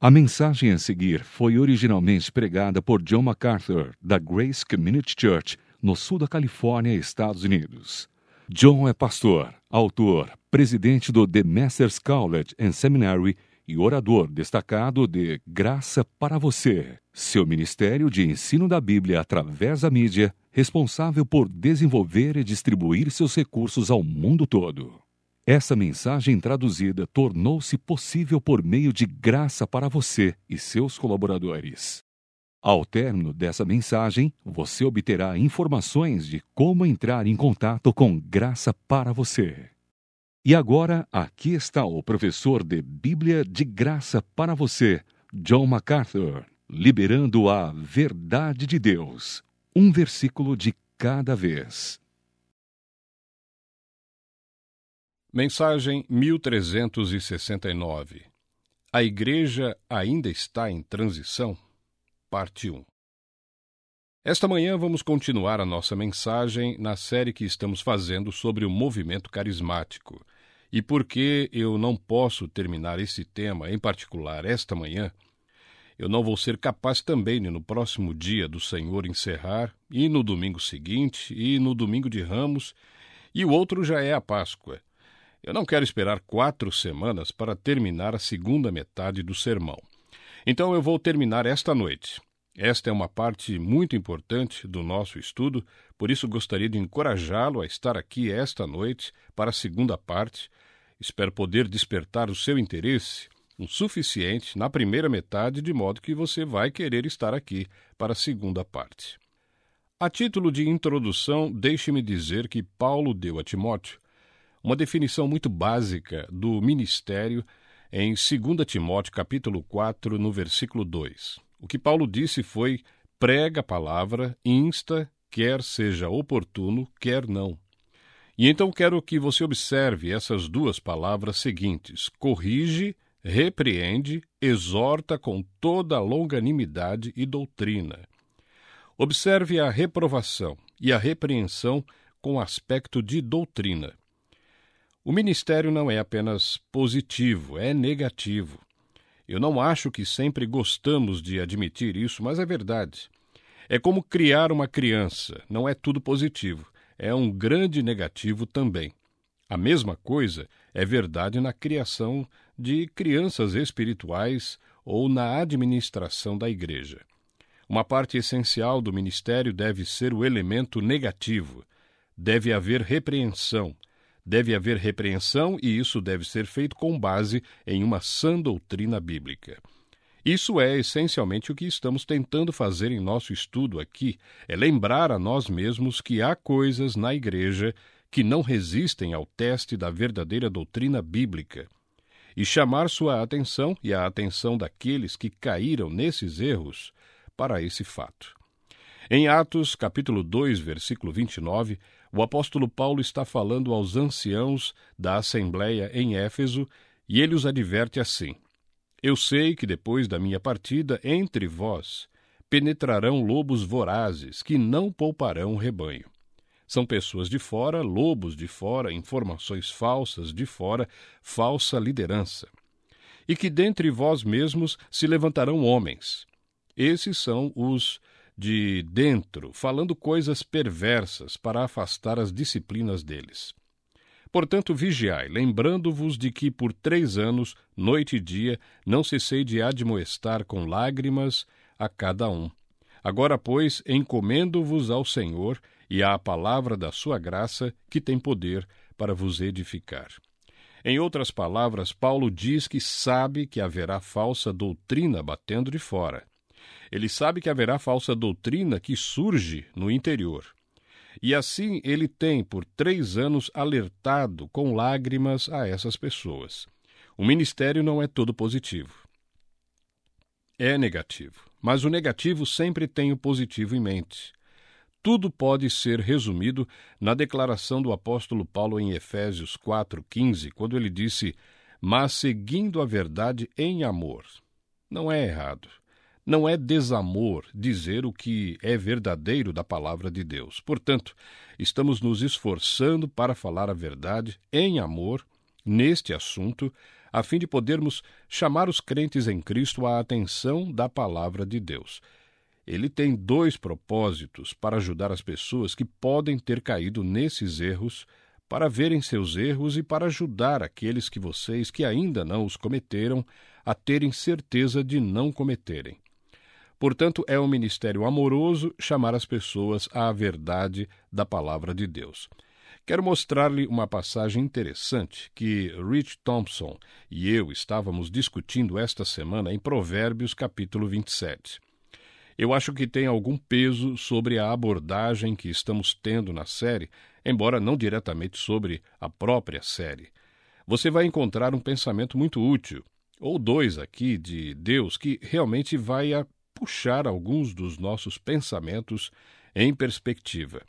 A mensagem a seguir foi originalmente pregada por John MacArthur, da Grace Community Church, no sul da Califórnia, Estados Unidos. John é pastor, autor, presidente do The Masters College and Seminary e orador destacado de Graça para Você, seu ministério de ensino da Bíblia através da mídia, responsável por desenvolver e distribuir seus recursos ao mundo todo. Essa mensagem traduzida tornou-se possível por meio de Graça para Você e seus colaboradores. Ao término dessa mensagem, você obterá informações de como entrar em contato com Graça para Você. E agora, aqui está o professor de Bíblia de Graça para Você, John MacArthur, liberando a verdade de Deus, um versículo de cada vez. Mensagem 1369. A Igreja ainda está em transição? Parte 1. Esta manhã vamos continuar a nossa mensagem na série que estamos fazendo sobre o movimento carismático. E porque eu não posso terminar esse tema em particular esta manhã, eu não vou ser capaz também de no próximo dia do Senhor encerrar, e no domingo seguinte, e no domingo de Ramos, e o outro já é a Páscoa. Eu não quero esperar 4 semanas para terminar a segunda metade do sermão. Então eu vou terminar esta noite. Esta é uma parte muito importante do nosso estudo, por isso gostaria de encorajá-lo a estar aqui esta noite para a segunda parte. Espero poder despertar o seu interesse o suficiente na primeira metade, de modo que você vai querer estar aqui para a segunda parte. A título de introdução, deixe-me dizer que Paulo deu a Timóteo uma definição muito básica do ministério em 2 Timóteo capítulo 4, no versículo 2. O que Paulo disse foi: prega a palavra, insta, quer seja oportuno, quer não. E então quero que você observe essas duas palavras seguintes: corrige, repreende, exorta com toda a longanimidade e doutrina. Observe a reprovação e a repreensão com aspecto de doutrina. O ministério não é apenas positivo, é negativo. Eu não acho que sempre gostamos de admitir isso, mas é verdade. É como criar uma criança, não é tudo positivo, é um grande negativo também. A mesma coisa é verdade na criação de crianças espirituais ou na administração da igreja. Uma parte essencial do ministério deve ser o elemento negativo. Deve haver repreensão. Deve haver repreensão e isso deve ser feito com base em uma sã doutrina bíblica. Isso é essencialmente o que estamos tentando fazer em nosso estudo aqui, é lembrar a nós mesmos que há coisas na igreja que não resistem ao teste da verdadeira doutrina bíblica, e chamar sua atenção e a atenção daqueles que caíram nesses erros para esse fato. Em Atos, capítulo 2, versículo 29, o apóstolo Paulo está falando aos anciãos da Assembleia em Éfeso e ele os adverte assim: eu sei que depois da minha partida entre vós penetrarão lobos vorazes que não pouparão o rebanho. São pessoas de fora, lobos de fora, informações falsas de fora, falsa liderança. E que dentre vós mesmos se levantarão homens. Esses são os de dentro, falando coisas perversas para afastar as disciplinas deles. Portanto, vigiai, lembrando-vos de que por 3 anos, noite e dia, não cessei de admoestar com lágrimas a cada um. Agora, pois, encomendo-vos ao Senhor e à palavra da sua graça, que tem poder para vos edificar. Em outras palavras, Paulo diz que sabe que haverá falsa doutrina batendo de fora. Ele sabe que haverá falsa doutrina que surge no interior. E assim ele tem, por 3 anos, alertado com lágrimas a essas pessoas. O ministério não é todo positivo. É negativo. Mas o negativo sempre tem o positivo em mente. Tudo pode ser resumido na declaração do apóstolo Paulo em Efésios 4,15, quando ele disse: mas seguindo a verdade em amor. Não é errado. Não é desamor dizer o que é verdadeiro da palavra de Deus. Portanto, estamos nos esforçando para falar a verdade em amor neste assunto, a fim de podermos chamar os crentes em Cristo à atenção da palavra de Deus. Ele tem 2 propósitos para ajudar as pessoas que podem ter caído nesses erros, para verem seus erros e para ajudar aqueles que ainda não os cometeram a terem certeza de não cometerem. Portanto, é um ministério amoroso chamar as pessoas à verdade da palavra de Deus. Quero mostrar-lhe uma passagem interessante que Rich Thompson e eu estávamos discutindo esta semana em Provérbios capítulo 27. Eu acho que tem algum peso sobre a abordagem que estamos tendo na série, embora não diretamente sobre a própria série. Você vai encontrar um pensamento muito útil, ou 2 aqui de Deus, que realmente vai puxar alguns dos nossos pensamentos em perspectiva.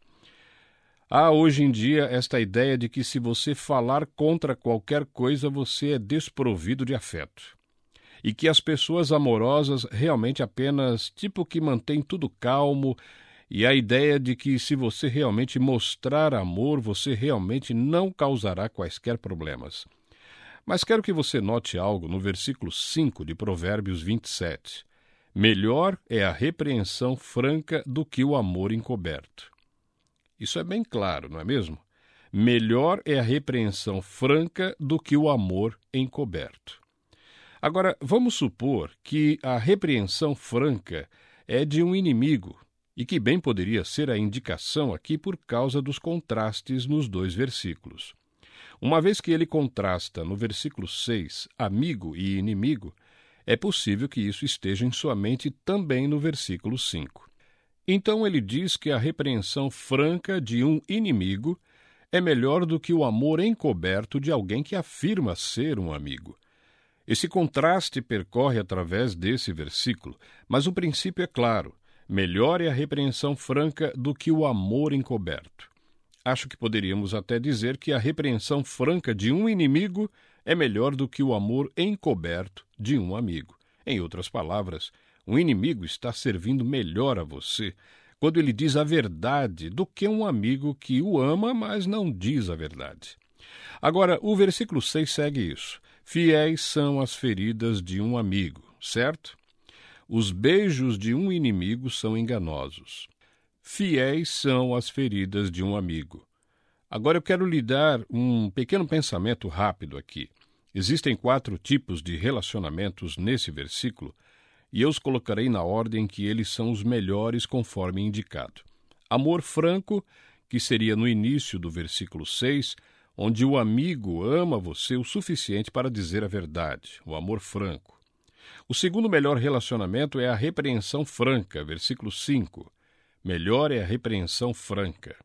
Há hoje em dia esta ideia de que se você falar contra qualquer coisa, você é desprovido de afeto. E que as pessoas amorosas realmente apenas que mantêm tudo calmo, e a ideia de que se você realmente mostrar amor, você realmente não causará quaisquer problemas. Mas quero que você note algo no versículo 5 de Provérbios 27. Melhor é a repreensão franca do que o amor encoberto. Isso é bem claro, não é mesmo? Melhor é a repreensão franca do que o amor encoberto. Agora, vamos supor que a repreensão franca é de um inimigo, e que bem poderia ser a indicação aqui por causa dos contrastes nos 2 versículos. Uma vez que ele contrasta no versículo 6, amigo e inimigo, é possível que isso esteja em sua mente também no versículo 5. Então ele diz que a repreensão franca de um inimigo é melhor do que o amor encoberto de alguém que afirma ser um amigo. Esse contraste percorre através desse versículo, mas o princípio é claro: melhor é a repreensão franca do que o amor encoberto. Acho que poderíamos até dizer que a repreensão franca de um inimigo é melhor do que o amor encoberto de um amigo. Em outras palavras, um inimigo está servindo melhor a você quando ele diz a verdade do que um amigo que o ama, mas não diz a verdade. Agora, o versículo 6 segue isso. Fiéis são as feridas de um amigo, certo? Os beijos de um inimigo são enganosos. Fiéis são as feridas de um amigo. Agora eu quero lhe dar um pequeno pensamento rápido aqui. Existem 4 tipos de relacionamentos nesse versículo, e eu os colocarei na ordem que eles são os melhores conforme indicado. Amor franco, que seria no início do versículo 6, onde o amigo ama você o suficiente para dizer a verdade, o amor franco. O segundo melhor relacionamento é a repreensão franca, versículo 5. Melhor é a repreensão franca.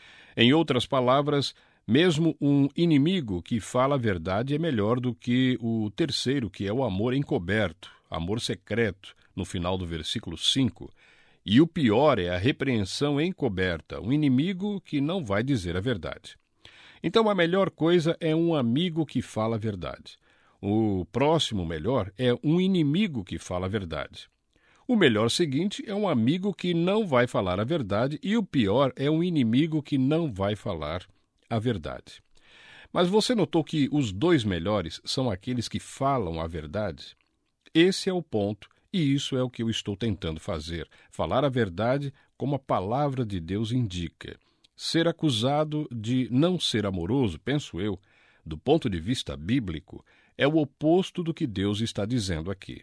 Em outras palavras, mesmo um inimigo que fala a verdade é melhor do que o terceiro, que é o amor encoberto, amor secreto, no final do versículo 5. E o pior é a repreensão encoberta, um inimigo que não vai dizer a verdade. Então, a melhor coisa é um amigo que fala a verdade. O próximo melhor é um inimigo que fala a verdade. O melhor seguinte é um amigo que não vai falar a verdade e o pior é um inimigo que não vai falar a verdade. Mas você notou que os 2 melhores são aqueles que falam a verdade? Esse é o ponto e isso é o que eu estou tentando fazer, falar a verdade como a palavra de Deus indica. Ser acusado de não ser amoroso, penso eu, do ponto de vista bíblico, é o oposto do que Deus está dizendo aqui.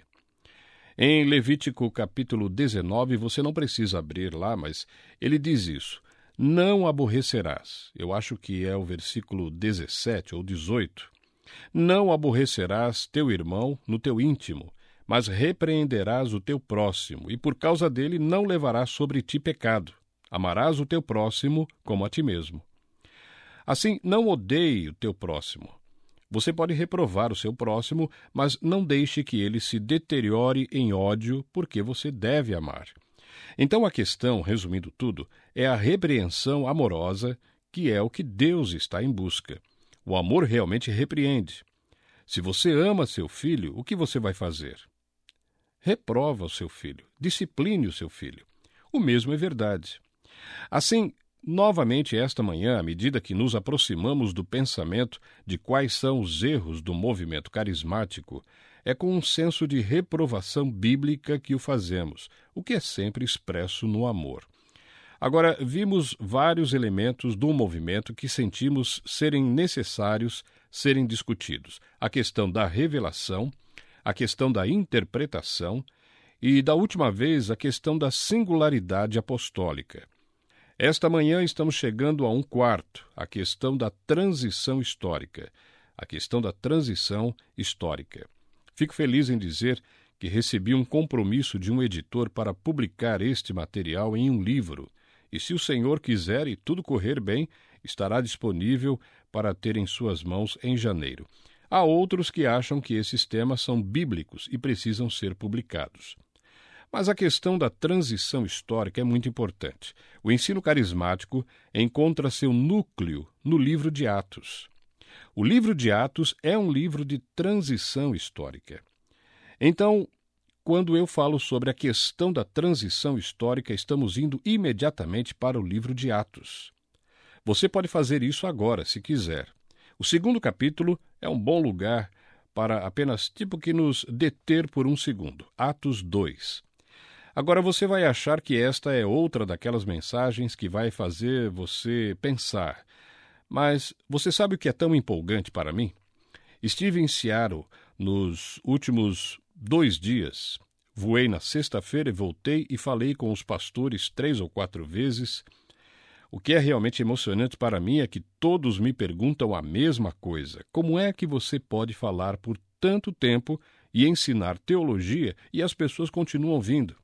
Em Levítico capítulo 19, você não precisa abrir lá, mas ele diz isso. Não aborrecerás. Eu acho que é o versículo 17 ou 18. Não aborrecerás teu irmão no teu íntimo, mas repreenderás o teu próximo, e por causa dele não levarás sobre ti pecado. Amarás o teu próximo como a ti mesmo. Assim, não odeie o teu próximo. Você pode reprovar o seu próximo, mas não deixe que ele se deteriore em ódio, porque você deve amar. Então a questão, resumindo tudo, é a repreensão amorosa, que é o que Deus está em busca. O amor realmente repreende. Se você ama seu filho, o que você vai fazer? Reprova o seu filho, discipline o seu filho. O mesmo é verdade. Assim, Novamente, esta manhã, à medida que nos aproximamos do pensamento de quais são os erros do movimento carismático, é com um senso de reprovação bíblica que o fazemos, o que é sempre expresso no amor. Agora, vimos vários elementos do movimento que sentimos serem necessários serem discutidos. A questão da revelação, a questão da interpretação e, da última vez, a questão da singularidade apostólica. Esta manhã estamos chegando a um quarto, a questão da transição histórica. A questão da transição histórica. Fico feliz em dizer que recebi um compromisso de um editor para publicar este material em um livro, e se o Senhor quiser e tudo correr bem, estará disponível para ter em suas mãos em janeiro. Há outros que acham que esses temas são bíblicos e precisam ser publicados. Mas a questão da transição histórica é muito importante. O ensino carismático encontra seu núcleo no livro de Atos. O livro de Atos é um livro de transição histórica. Então, quando eu falo sobre a questão da transição histórica, estamos indo imediatamente para o livro de Atos. Você pode fazer isso agora, se quiser. O segundo capítulo é um bom lugar para apenas que nos deter por um segundo. Atos 2. Agora você vai achar que esta é outra daquelas mensagens que vai fazer você pensar. Mas você sabe o que é tão empolgante para mim? Estive em Seattle nos últimos 2 dias. Voei na sexta-feira e voltei e falei com os pastores 3 ou 4 vezes. O que é realmente emocionante para mim é que todos me perguntam a mesma coisa. Como é que você pode falar por tanto tempo e ensinar teologia e as pessoas continuam vindo?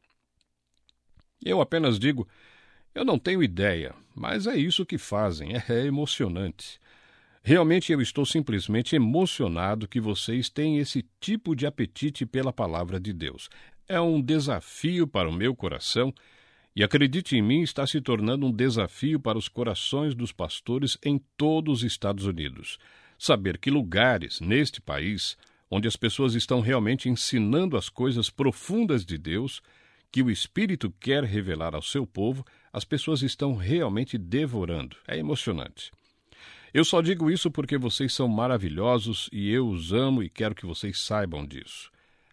Eu apenas digo, eu não tenho ideia, mas é isso que fazem, é emocionante. Realmente eu estou simplesmente emocionado que vocês têm esse tipo de apetite pela palavra de Deus. É um desafio para o meu coração e, acredite em mim, está se tornando um desafio para os corações dos pastores em todos os Estados Unidos. Saber que lugares neste país, onde as pessoas estão realmente ensinando as coisas profundas de Deus, que o Espírito quer revelar ao seu povo, as pessoas estão realmente devorando. É emocionante. Eu só digo isso porque vocês são maravilhosos e eu os amo e quero que vocês saibam disso.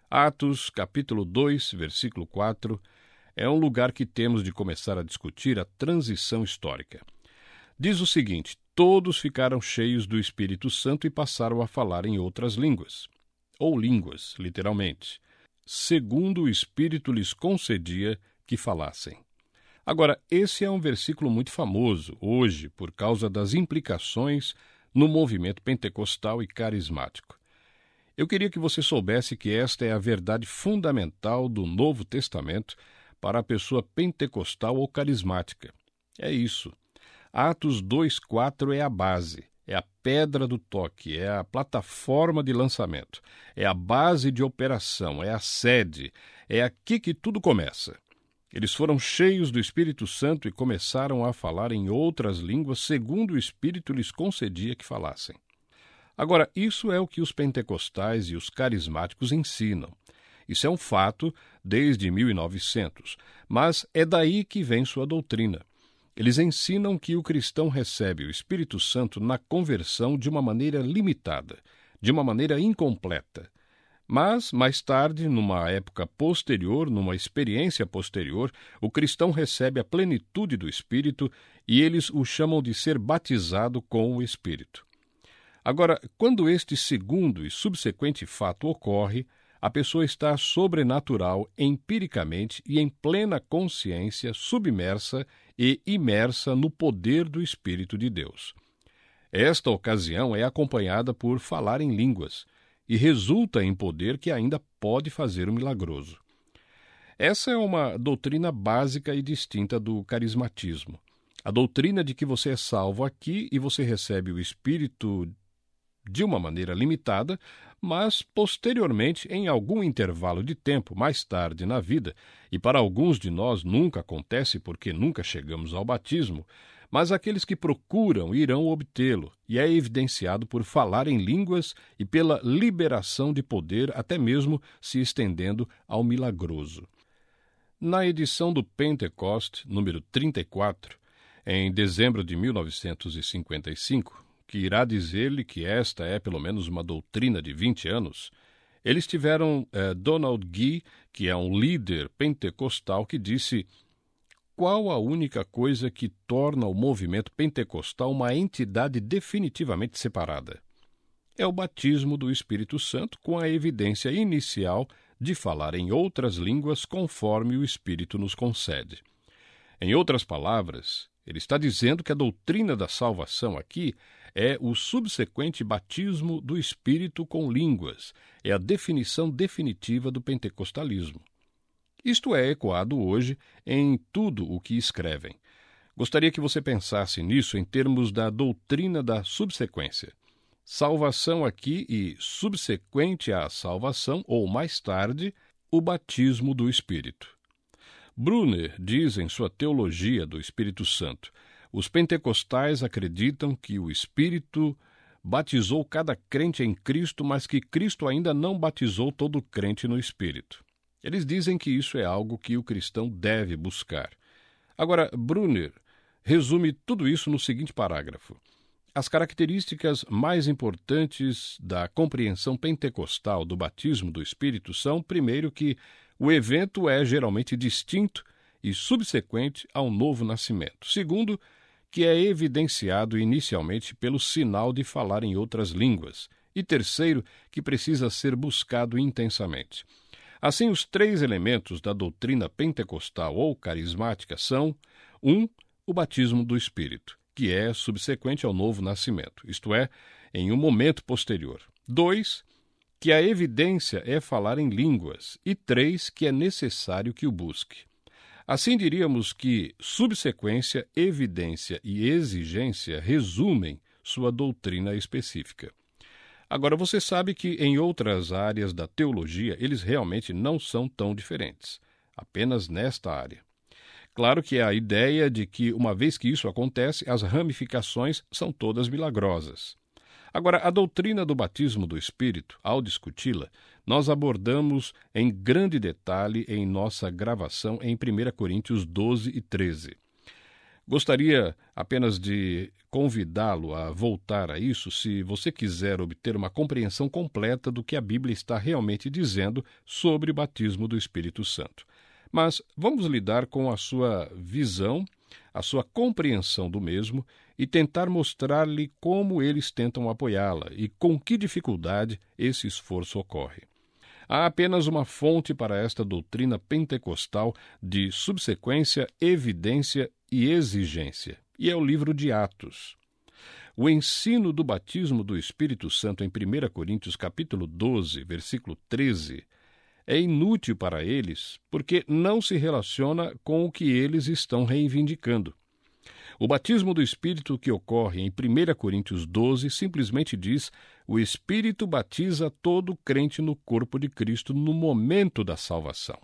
Atos, capítulo 2, versículo 4, é um lugar que temos de começar a discutir a transição histórica. Diz o seguinte, todos ficaram cheios do Espírito Santo e passaram a falar em outras línguas, ou línguas, literalmente, segundo o Espírito lhes concedia que falassem. Agora, esse é um versículo muito famoso hoje por causa das implicações no movimento pentecostal e carismático. Eu queria que você soubesse que esta é a verdade fundamental do Novo Testamento para a pessoa pentecostal ou carismática. É isso. Atos 2:4 é a base, é a pedra do toque, é a plataforma de lançamento, é a base de operação, é a sede, é aqui que tudo começa. Eles foram cheios do Espírito Santo e começaram a falar em outras línguas segundo o Espírito lhes concedia que falassem. Agora, isso é o que os pentecostais e os carismáticos ensinam. Isso é um fato desde 1900, mas é daí que vem sua doutrina. Eles ensinam que o cristão recebe o Espírito Santo na conversão de uma maneira limitada, de uma maneira incompleta. Mas, mais tarde, numa época posterior, numa experiência posterior, o cristão recebe a plenitude do Espírito e eles o chamam de ser batizado com o Espírito. Agora, quando este segundo e subsequente fato ocorre, a pessoa está sobrenatural, empiricamente e em plena consciência, submersa e imersa no poder do Espírito de Deus. Esta ocasião é acompanhada por falar em línguas e resulta em poder que ainda pode fazer o milagroso. Essa é uma doutrina básica e distinta do carismatismo. A doutrina de que você é salvo aqui e você recebe o Espírito de uma maneira limitada, mas posteriormente, em algum intervalo de tempo, mais tarde na vida, e para alguns de nós nunca acontece porque nunca chegamos ao batismo, mas aqueles que procuram irão obtê-lo, e é evidenciado por falar em línguas e pela liberação de poder, até mesmo se estendendo ao milagroso. Na edição do Pentecost, número 34, em dezembro de 1955, que irá dizer-lhe que esta é pelo menos uma doutrina de 20 anos, eles tiveram Donald Gee, que é um líder pentecostal, que disse: qual a única coisa que torna o movimento pentecostal uma entidade definitivamente separada? É o batismo do Espírito Santo com a evidência inicial de falar em outras línguas conforme o Espírito nos concede. Em outras palavras, ele está dizendo que a doutrina da salvação aqui é o subsequente batismo do Espírito com línguas, é a definição definitiva do pentecostalismo. Isto é ecoado hoje em tudo o que escrevem. Gostaria que você pensasse nisso em termos da doutrina da subsequência. Salvação aqui e subsequente à salvação, ou mais tarde, o batismo do Espírito. Brunner diz em sua Teologia do Espírito Santo: os pentecostais acreditam que o Espírito batizou cada crente em Cristo, mas que Cristo ainda não batizou todo crente no Espírito. Eles dizem que isso é algo que o cristão deve buscar. Agora, Brunner resume tudo isso no seguinte parágrafo: as características mais importantes da compreensão pentecostal do batismo do Espírito são, primeiro, que o evento é geralmente distinto e subsequente ao novo nascimento. Segundo, que é evidenciado inicialmente pelo sinal de falar em outras línguas. E terceiro, que precisa ser buscado intensamente. Assim, os três elementos da doutrina pentecostal ou carismática são: 1. O batismo do Espírito, que é subsequente ao novo nascimento, isto é, em um momento posterior. 2. Que a evidência é falar em línguas. E 3. Que é necessário que o busque. Assim, diríamos que subsequência, evidência e exigência resumem sua doutrina específica. Agora, você sabe que em outras áreas da teologia eles realmente não são tão diferentes, apenas nesta área. Claro que há a ideia de que, uma vez que isso acontece, as ramificações são todas milagrosas. Agora, a doutrina do batismo do Espírito, ao discuti-la, nós abordamos em grande detalhe em nossa gravação em 1 Coríntios 12 e 13. Gostaria apenas de convidá-lo a voltar a isso se você quiser obter uma compreensão completa do que a Bíblia está realmente dizendo sobre o batismo do Espírito Santo. Mas vamos lidar com a sua visão, a sua compreensão do mesmo e tentar mostrar-lhe como eles tentam apoiá-la e com que dificuldade esse esforço ocorre. Há apenas uma fonte para esta doutrina pentecostal de subsequência, evidência e exigência, e é o livro de Atos. O ensino do batismo do Espírito Santo em 1 Coríntios capítulo 12, versículo 13, é inútil para eles porque não se relaciona com o que eles estão reivindicando. O batismo do Espírito que ocorre em 1 Coríntios 12 simplesmente diz: o Espírito batiza todo crente no corpo de Cristo no momento da salvação.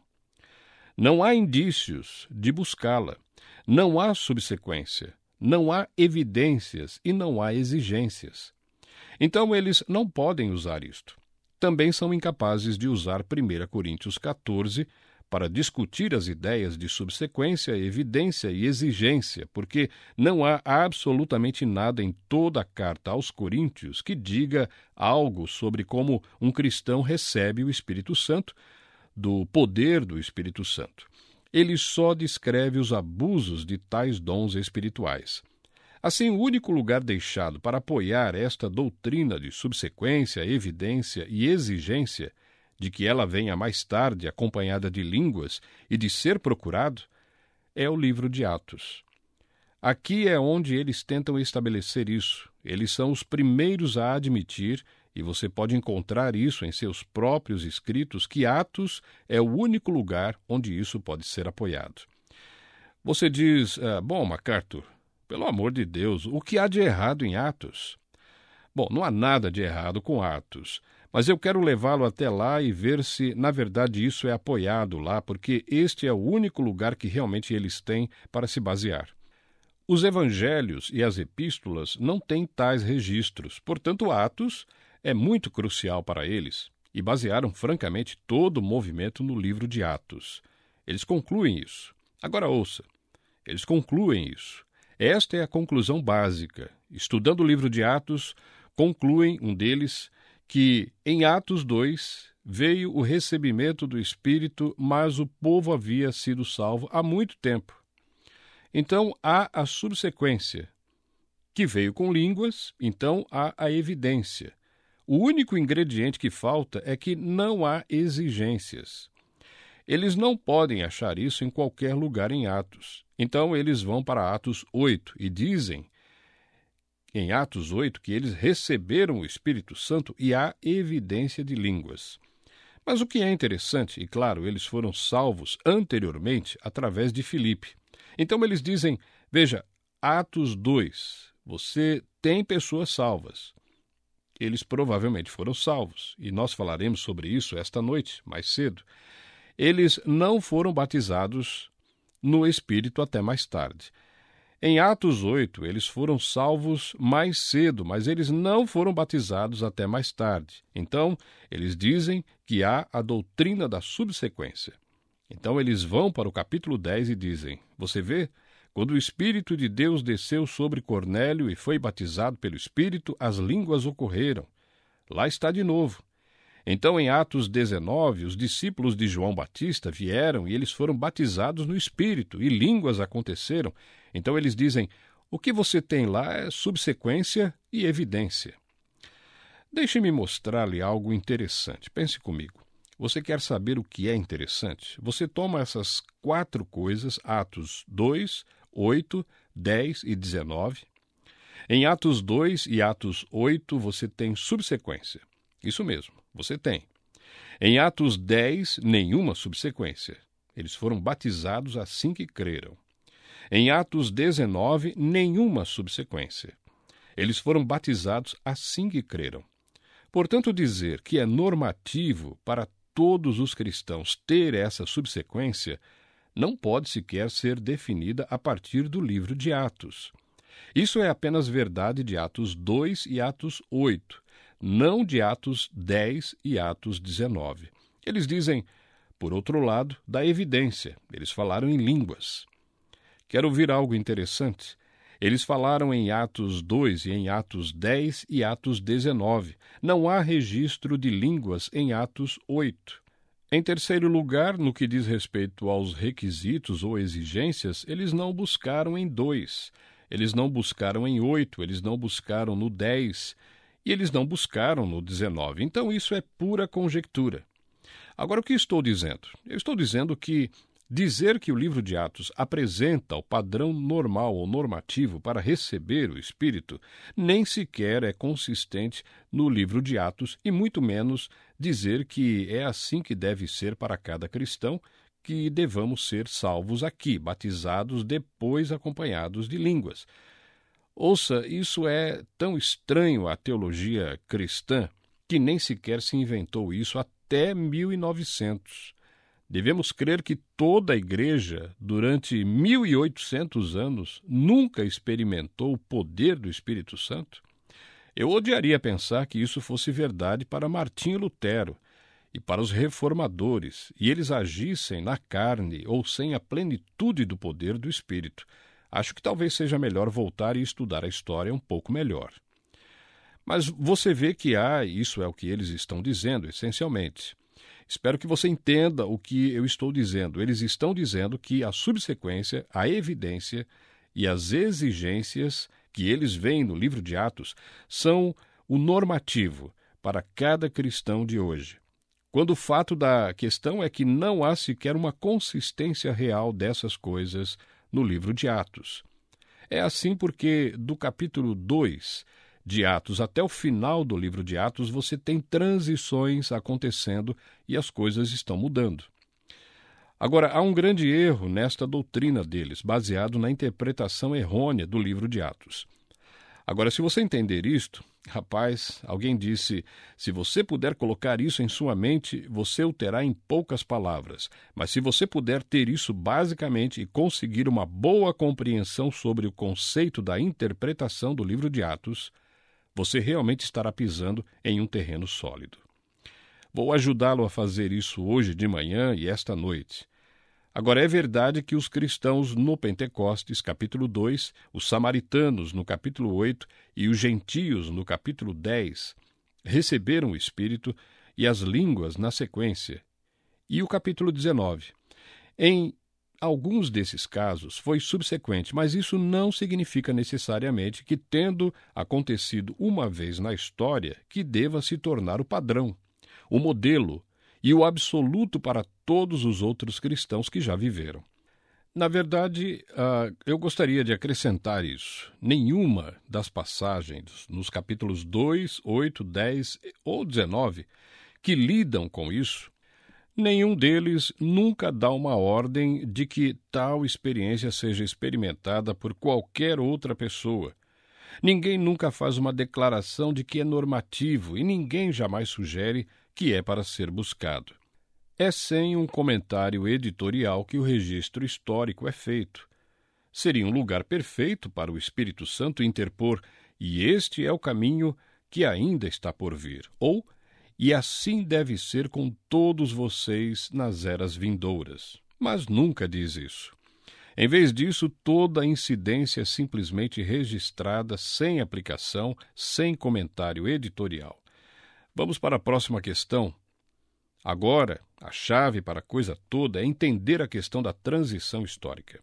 Não há indícios de buscá-la, não há subsequência, não há evidências e não há exigências. Então eles não podem usar isto. Também são incapazes de usar 1 Coríntios 14 para discutir as ideias de subsequência, evidência e exigência, porque não há absolutamente nada em toda a carta aos Coríntios que diga algo sobre como um cristão recebe o Espírito Santo, do poder do Espírito Santo. Ele só descreve os abusos de tais dons espirituais. Assim, o único lugar deixado para apoiar esta doutrina de subsequência, evidência e exigência, de que ela venha mais tarde acompanhada de línguas e de ser procurado, é o livro de Atos. Aqui é onde eles tentam estabelecer isso. Eles são os primeiros a admitir, e você pode encontrar isso em seus próprios escritos, que Atos é o único lugar onde isso pode ser apoiado. Você diz: bom, MacArthur, pelo amor de Deus, o que há de errado em Atos? Bom, não há nada de errado com Atos, mas eu quero levá-lo até lá e ver se, na verdade, isso é apoiado lá, porque este é o único lugar que realmente eles têm para se basear. Os evangelhos e as epístolas não têm tais registros, portanto, Atos é muito crucial para eles, e basearam francamente todo o movimento no livro de Atos. Eles concluem isso. Agora ouça, eles concluem isso. Esta é a conclusão básica. Estudando o livro de Atos, concluem um deles que em Atos 2 veio o recebimento do Espírito, mas o povo havia sido salvo há muito tempo. Então há a subsequência, que veio com línguas, então há a evidência. O único ingrediente que falta é que não há exigências. Eles não podem achar isso em qualquer lugar em Atos. Então eles vão para Atos 8 e dizem em Atos 8 que eles receberam o Espírito Santo e há evidência de línguas. Mas o que é interessante, e claro, eles foram salvos anteriormente através de Filipe. Então eles dizem, veja, Atos 2, você tem pessoas salvas. Eles provavelmente foram salvos, e nós falaremos sobre isso esta noite, mais cedo. Eles não foram batizados no Espírito até mais tarde. Em Atos 8, eles foram salvos mais cedo, mas eles não foram batizados até mais tarde. Então, eles dizem que há a doutrina da subsequência. Então, eles vão para o capítulo 10 e dizem, você vê? Quando o Espírito de Deus desceu sobre Cornélio e foi batizado pelo Espírito, as línguas ocorreram. Lá está de novo. Então, em Atos 19, os discípulos de João Batista vieram e eles foram batizados no Espírito, e línguas aconteceram. Então, eles dizem, o que você tem lá é subsequência e evidência. Deixe-me mostrar-lhe algo interessante. Pense comigo. Você quer saber o que é interessante? Você toma essas 4 coisas, Atos 2, 8, 10 e 19. Em Atos 2 e Atos 8, você tem subsequência. Isso mesmo, você tem. Em Atos 10, nenhuma subsequência. Eles foram batizados assim que creram. Em Atos 19, nenhuma subsequência. Eles foram batizados assim que creram. Portanto, dizer que é normativo para todos os cristãos ter essa subsequência não pode sequer ser definida a partir do livro de Atos. Isso é apenas verdade de Atos 2 e Atos 8, não de Atos 10 e Atos 19. Eles dizem, por outro lado, da evidência. Eles falaram em línguas. Quer ouvir algo interessante? Eles falaram em Atos 2 e em Atos 10 e Atos 19. Não há registro de línguas em Atos 8. Em terceiro lugar, no que diz respeito aos requisitos ou exigências, eles não buscaram em 2, eles não buscaram em 8, eles não buscaram no 10 e eles não buscaram no 19. Então isso é pura conjectura. Agora, o que estou dizendo? Eu estou dizendo que dizer que o livro de Atos apresenta o padrão normal ou normativo para receber o Espírito nem sequer é consistente no livro de Atos e muito menos dizer que é assim que deve ser para cada cristão, que devamos ser salvos aqui, batizados, depois acompanhados de línguas. Ouça, isso é tão estranho à teologia cristã que nem sequer se inventou isso até 1900. Devemos crer que toda a igreja, durante 1800 anos, nunca experimentou o poder do Espírito Santo? Eu odiaria pensar que isso fosse verdade para Martinho Lutero e para os reformadores, e eles agissem na carne ou sem a plenitude do poder do Espírito. Acho que talvez seja melhor voltar e estudar a história um pouco melhor. Mas você vê que isso é o que eles estão dizendo, essencialmente. Espero que você entenda o que eu estou dizendo. Eles estão dizendo que a subsequência, a evidência e as exigências que eles veem no livro de Atos são o normativo para cada cristão de hoje. Quando o fato da questão é que não há sequer uma consistência real dessas coisas no livro de Atos. É assim porque do capítulo 2 de Atos até o final do livro de Atos, você tem transições acontecendo e as coisas estão mudando. Agora, há um grande erro nesta doutrina deles, baseado na interpretação errônea do livro de Atos. Agora, se você entender isto, rapaz, alguém disse, se você puder colocar isso em sua mente, você o terá em poucas palavras. Mas se você puder ter isso basicamente e conseguir uma boa compreensão sobre o conceito da interpretação do livro de Atos, você realmente estará pisando em um terreno sólido. Vou ajudá-lo a fazer isso hoje de manhã e esta noite. Agora, é verdade que os cristãos no Pentecostes, capítulo 2, os samaritanos no capítulo 8 e os gentios no capítulo 10 receberam o Espírito e as línguas na sequência. E o capítulo 19. Em alguns desses casos foi subsequente, mas isso não significa necessariamente que, tendo acontecido uma vez na história, que deva se tornar o padrão, o modelo e o absoluto para todos os outros cristãos que já viveram. Na verdade, eu gostaria de acrescentar isso. Nenhuma das passagens nos capítulos 2, 8, 10 ou 19 que lidam com isso, nenhum deles nunca dá uma ordem de que tal experiência seja experimentada por qualquer outra pessoa. Ninguém nunca faz uma declaração de que é normativo e ninguém jamais sugere que é para ser buscado. É sem um comentário editorial que o registro histórico é feito. Seria um lugar perfeito para o Espírito Santo interpor, e este é o caminho que ainda está por vir, ou e assim deve ser com todos vocês nas eras vindouras. Mas nunca diz isso. Em vez disso, toda a incidência é simplesmente registrada, sem aplicação, sem comentário editorial. Vamos para a próxima questão. Agora, a chave para a coisa toda é entender a questão da transição histórica.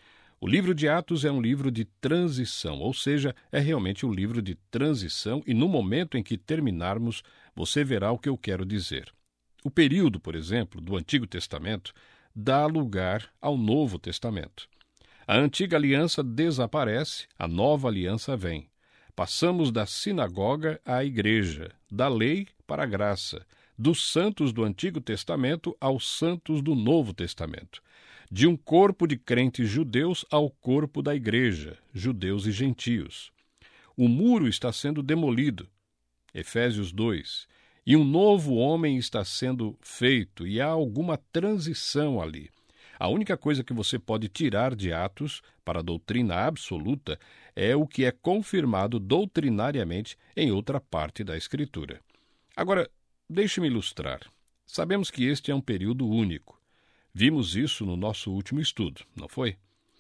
O livro de Atos é um livro de transição, ou seja, é realmente um livro de transição, e no momento em que terminarmos, você verá o que eu quero dizer. O período, por exemplo, do Antigo Testamento dá lugar ao Novo Testamento. A antiga aliança desaparece, a nova aliança vem. Passamos da sinagoga à igreja, da lei para a graça, dos santos do Antigo Testamento aos santos do Novo Testamento, de um corpo de crentes judeus ao corpo da igreja, judeus e gentios. O muro está sendo demolido, Efésios 2, e um novo homem está sendo feito, e há alguma transição ali. A única coisa que você pode tirar de Atos para a doutrina absoluta é o que é confirmado doutrinariamente em outra parte da Escritura. Agora, deixe-me ilustrar. Sabemos que este é um período único. Vimos isso no nosso último estudo, não foi?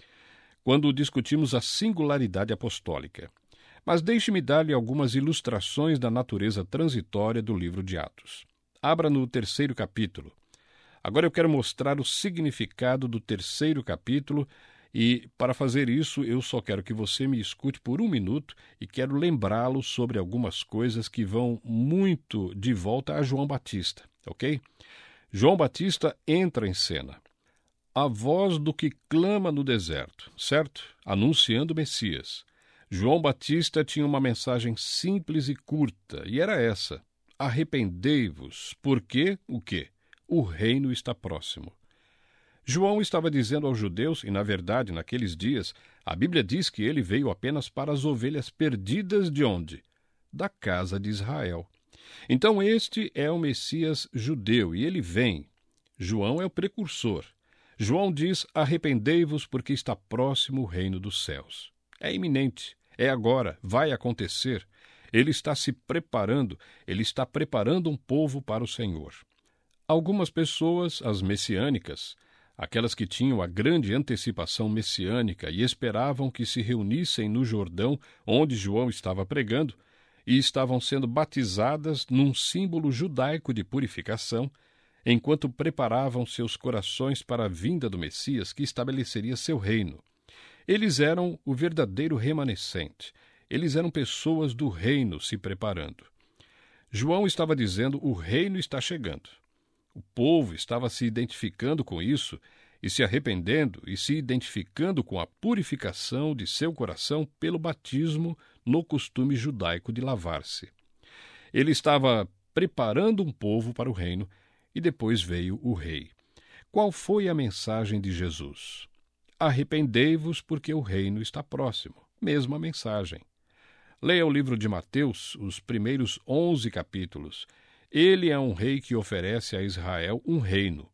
Quando discutimos a singularidade apostólica. Mas deixe-me dar-lhe algumas ilustrações da natureza transitória do livro de Atos. Abra no 3º capítulo. Agora eu quero mostrar o significado do 3º capítulo e, para fazer isso, eu só quero que você me escute por 1 minuto e quero lembrá-lo sobre algumas coisas que vão muito de volta a João Batista, ok? João Batista entra em cena. A voz do que clama no deserto, certo? Anunciando o Messias. João Batista tinha uma mensagem simples e curta, e era essa: arrependei-vos, porque o quê? O reino está próximo. João estava dizendo aos judeus, e na verdade, naqueles dias, a Bíblia diz que ele veio apenas para as ovelhas perdidas de onde? Da casa de Israel. Então este é o Messias judeu, e ele vem. João é o precursor. João diz: arrependei-vos, porque está próximo o reino dos céus. É iminente, é agora, vai acontecer. Ele está se preparando, ele está preparando um povo para o Senhor. Algumas pessoas, as messiânicas, aquelas que tinham a grande antecipação messiânica e esperavam que se reunissem no Jordão, onde João estava pregando, e estavam sendo batizadas num símbolo judaico de purificação, enquanto preparavam seus corações para a vinda do Messias que estabeleceria seu reino. Eles eram o verdadeiro remanescente. Eles eram pessoas do reino se preparando. João estava dizendo: o reino está chegando. O povo estava se identificando com isso e se arrependendo e se identificando com a purificação de seu coração pelo batismo no costume judaico de lavar-se. Ele estava preparando um povo para o reino e depois veio o rei. Qual foi a mensagem de Jesus? Arrependei-vos, porque o reino está próximo. Mesma mensagem. Leia o livro de Mateus, os primeiros 11 capítulos. Ele é um rei que oferece a Israel um reino.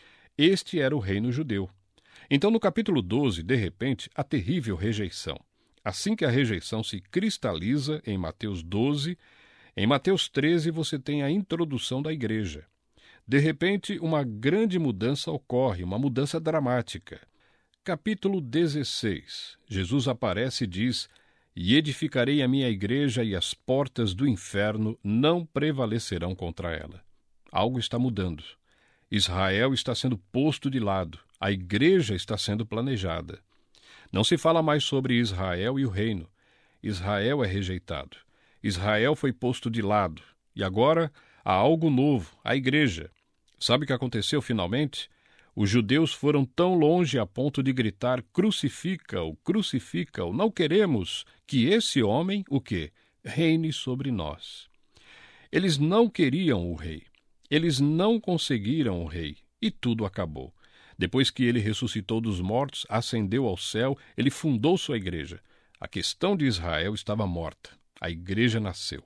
Este era o reino judeu. Então, no capítulo 12, de repente, a terrível rejeição. Assim que a rejeição se cristaliza em Mateus 12, em Mateus 13 você tem a introdução da igreja. De repente, uma grande mudança ocorre, uma mudança dramática. Capítulo 16. Jesus aparece e diz: "E edificarei a minha igreja, e as portas do inferno não prevalecerão contra ela." Algo está mudando. Israel está sendo posto de lado. A igreja está sendo planejada. Não se fala mais sobre Israel e o reino. Israel é rejeitado. Israel foi posto de lado. E agora há algo novo, a igreja. Sabe o que aconteceu finalmente? Os judeus foram tão longe a ponto de gritar: "Crucifica-o, crucifica-o, não queremos que esse homem, o quê? Reine sobre nós." Eles não queriam o rei. Eles não conseguiram o rei. E tudo acabou. Depois que ele ressuscitou dos mortos, ascendeu ao céu, ele fundou sua igreja. A questão de Israel estava morta. A igreja nasceu.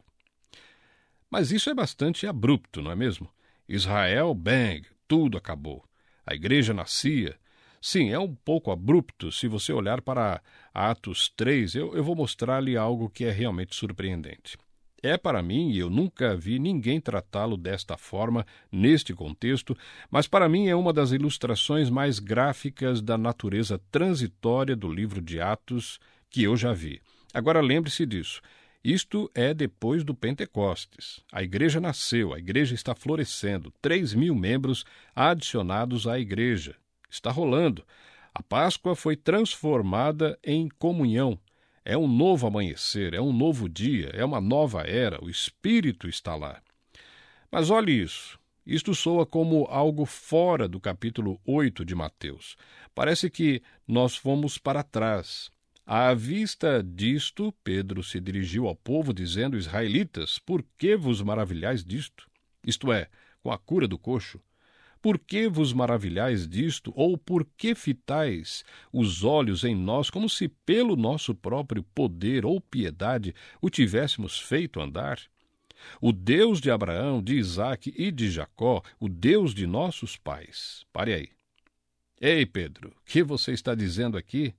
Mas isso é bastante abrupto, não é mesmo? Israel, bang, tudo acabou. A igreja nascia. Sim, é um pouco abrupto. Se você olhar para Atos 3, eu vou mostrar-lhe algo que é realmente surpreendente. É para mim, e eu nunca vi ninguém tratá-lo desta forma, neste contexto, mas para mim é uma das ilustrações mais gráficas da natureza transitória do livro de Atos que eu já vi. Agora lembre-se disso. Isto é depois do Pentecostes. A igreja nasceu, a igreja está florescendo, 3.000 membros adicionados à igreja. Está rolando. A Páscoa foi transformada em comunhão. É um novo amanhecer, é um novo dia, é uma nova era, o Espírito está lá. Mas olhe isso. Isto soa como algo fora do capítulo 8 de Mateus. Parece que nós fomos para trás. À vista disto, Pedro se dirigiu ao povo dizendo: "Israelitas, por que vos maravilhais disto?" Isto é, com a cura do coxo. "Por que vos maravilhais disto? Ou por que fitais os olhos em nós, como se pelo nosso próprio poder ou piedade o tivéssemos feito andar? O Deus de Abraão, de Isaque e de Jacó, o Deus de nossos pais." Pare aí. Ei, Pedro, o que você está dizendo aqui?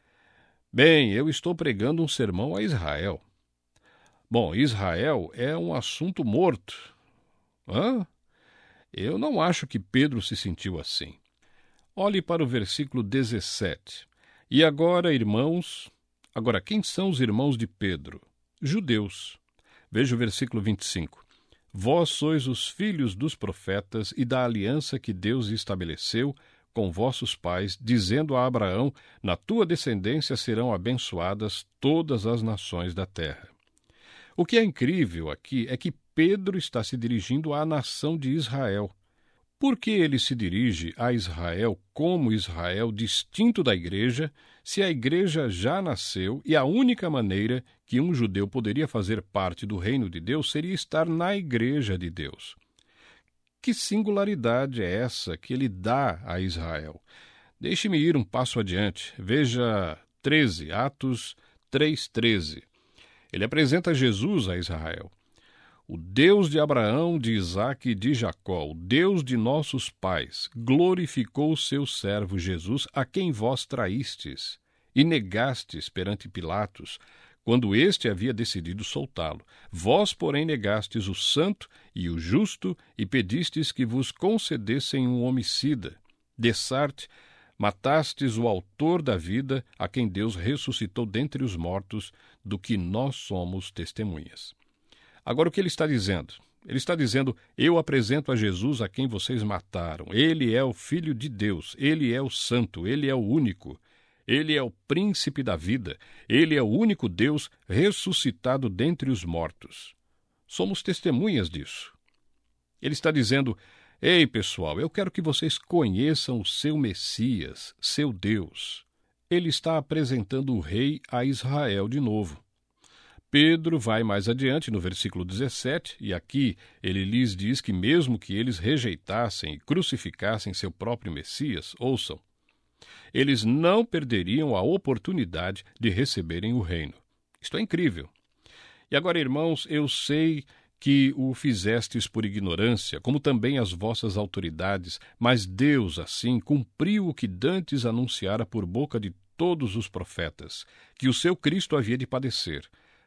Bem, eu estou pregando um sermão a Israel. Bom, Israel é um assunto morto. Hã? Eu não acho que Pedro se sentiu assim. Olhe para o versículo 17. "E agora, irmãos..." Agora, quem são os irmãos de Pedro? Judeus. Veja o versículo 25. "Vós sois os filhos dos profetas e da aliança que Deus estabeleceu com vossos pais, dizendo a Abraão: na tua descendência serão abençoadas todas as nações da terra." O que é incrível aqui é que Pedro está se dirigindo à nação de Israel. Por que ele se dirige a Israel como Israel distinto da igreja, se a igreja já nasceu e a única maneira que um judeu poderia fazer parte do reino de Deus seria estar na igreja de Deus? Que singularidade é essa que ele dá a Israel? Deixe-me ir um passo adiante. Veja 13, Atos 3:13. Ele apresenta Jesus a Israel. "O Deus de Abraão, de Isaque e de Jacó, o Deus de nossos pais, glorificou o seu servo Jesus, a quem vós traístes e negastes perante Pilatos, quando este havia decidido soltá-lo. Vós, porém, negastes o santo e o justo e pedistes que vos concedessem um homicida. Dessarte, matastes o autor da vida, a quem Deus ressuscitou dentre os mortos, do que nós somos testemunhas." Agora, o que ele está dizendo? Ele está dizendo: eu apresento a Jesus a quem vocês mataram. Ele é o Filho de Deus, ele é o Santo, ele é o único. Ele é o príncipe da vida. Ele é o único Deus ressuscitado dentre os mortos. Somos testemunhas disso. Ele está dizendo: ei, pessoal, eu quero que vocês conheçam o seu Messias, seu Deus. Ele está apresentando o rei a Israel de novo. Pedro vai mais adiante no versículo 17, e aqui ele lhes diz que mesmo que eles rejeitassem e crucificassem seu próprio Messias, ouçam, eles não perderiam a oportunidade de receberem o reino. Isto é incrível. E agora, irmãos, eu sei que o fizestes por ignorância, como também as vossas autoridades, mas Deus, assim, cumpriu o que dantes anunciara por boca de todos os profetas, que o seu Cristo havia de padecer.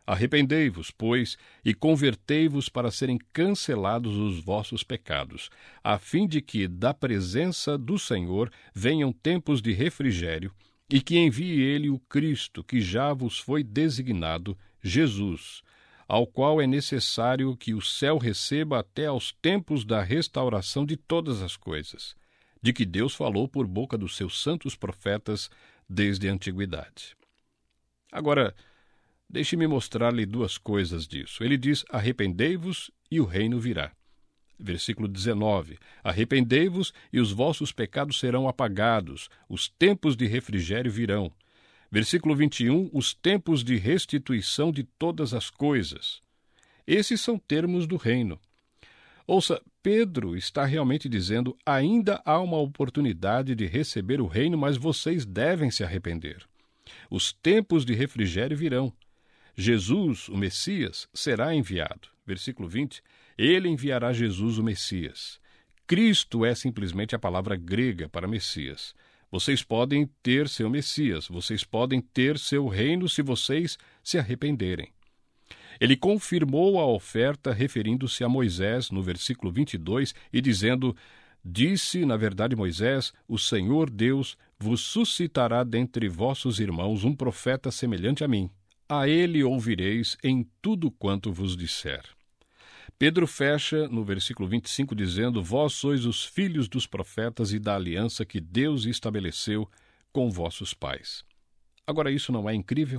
Arrependei-vos, pois, e convertei-vos para serem cancelados os vossos pecados, a fim de que da presença do Senhor venham tempos de refrigério, e que envie ele o Cristo, que já vos foi designado, Jesus, ao qual é necessário que o céu receba até aos tempos da restauração de todas as coisas, de que Deus falou por boca dos seus santos profetas desde a antiguidade. Agora, deixe-me mostrar-lhe duas coisas disso. Ele diz, arrependei-vos e o reino virá. Versículo 19, arrependei-vos e os vossos pecados serão apagados, os tempos de refrigério virão. Versículo 21, os tempos de restituição de todas as coisas. Esses são termos do reino. Ouça, Pedro está realmente dizendo, ainda há uma oportunidade de receber o reino, mas vocês devem se arrepender. Os tempos de refrigério virão. Jesus, o Messias, será enviado. Versículo 20, ele enviará Jesus, o Messias. Cristo é simplesmente a palavra grega para Messias. Vocês podem ter seu Messias, vocês podem ter seu reino se vocês se arrependerem. Ele confirmou a oferta referindo-se a Moisés no versículo 22 e dizendo, disse, na verdade, Moisés, o Senhor Deus vos suscitará dentre vossos irmãos um profeta semelhante a mim. A ele ouvireis em tudo quanto vos disser. Pedro fecha no versículo 25 dizendo, vós sois os filhos dos profetas e da aliança que Deus estabeleceu com vossos pais. Agora, isso não é incrível?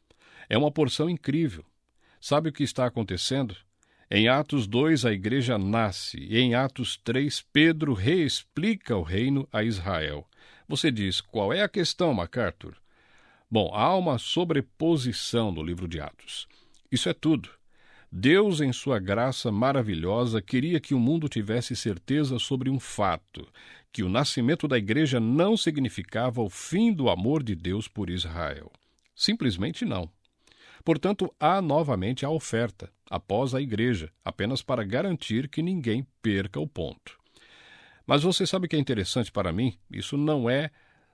É uma porção incrível. Sabe o que está acontecendo? Em Atos 2, a igreja nasce, e em Atos 3, Pedro reexplica o reino a Israel. Você diz, qual é a questão, MacArthur? Bom, há uma sobreposição no livro de Atos. Isso é tudo. Deus, em sua graça maravilhosa, queria que o mundo tivesse certeza sobre um fato, que o nascimento da igreja não significava o fim do amor de Deus por Israel. Simplesmente não. Portanto, há novamente a oferta, após a igreja, apenas para garantir que ninguém perca o ponto. Mas você sabe o que é interessante para mim? Isso não é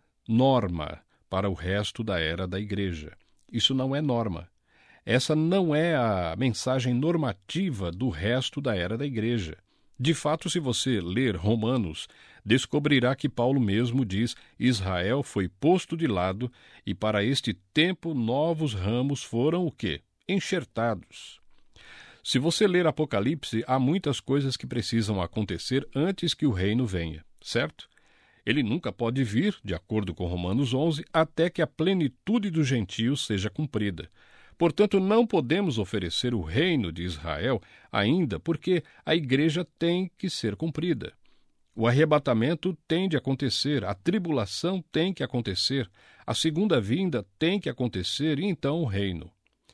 norma para o resto da era da igreja. Isso não é norma. Essa não é a mensagem normativa do resto da era da igreja. De fato, se você ler Romanos, descobrirá que Paulo mesmo diz: Israel foi posto de lado e para este tempo novos ramos foram o quê? Enxertados. Se você ler Apocalipse, há muitas coisas que precisam acontecer antes que o reino venha, certo? Ele nunca pode vir, de acordo com Romanos 11, até que a plenitude dos gentios seja cumprida. Portanto, não podemos oferecer o reino de Israel ainda, porque a igreja tem que ser cumprida. O arrebatamento tem de acontecer, a tribulação tem que acontecer, a segunda vinda tem que acontecer e então o reino.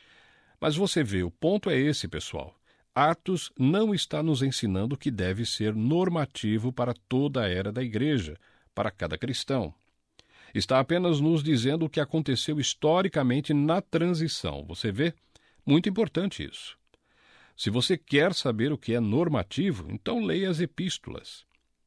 Mas você vê, o ponto é esse, pessoal. Atos não está nos ensinando que deve ser normativo para toda a era da igreja, para cada cristão. Está apenas nos dizendo o que aconteceu historicamente na transição. Você vê? Muito importante isso. Se você quer saber o que é normativo, então leia as epístolas.